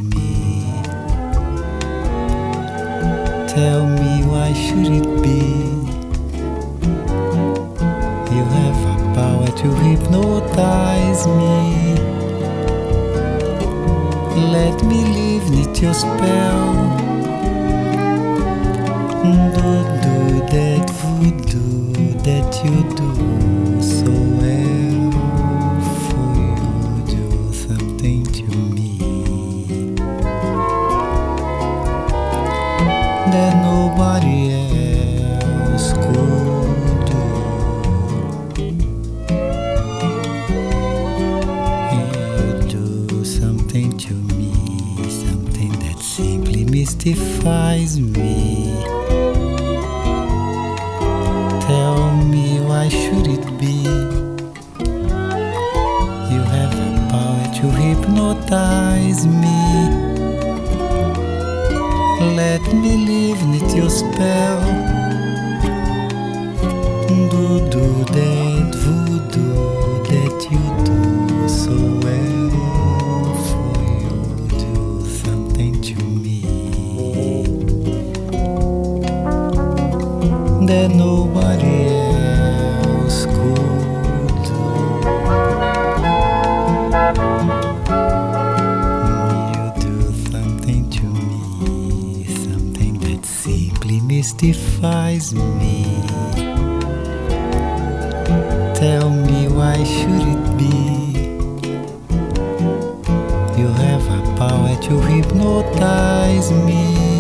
me. Tell me, why should it be? You have a power to hypnotize me. Let me live neath your spell. Do that voodoo that you do so well. For you do something to me that nobody else could do. You do something to me, something that simply mystifies me. Tell me, why should it be? You have a power to hypnotize me. Let me live neath your spell. Do that voodoo that you do so well. For you do something to me that nobody else could do. You do something to me, something that simply mystifies me. Tell me, why should it be? You have a power to hypnotize me.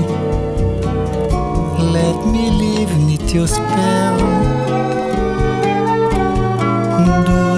Let me live neath your spell.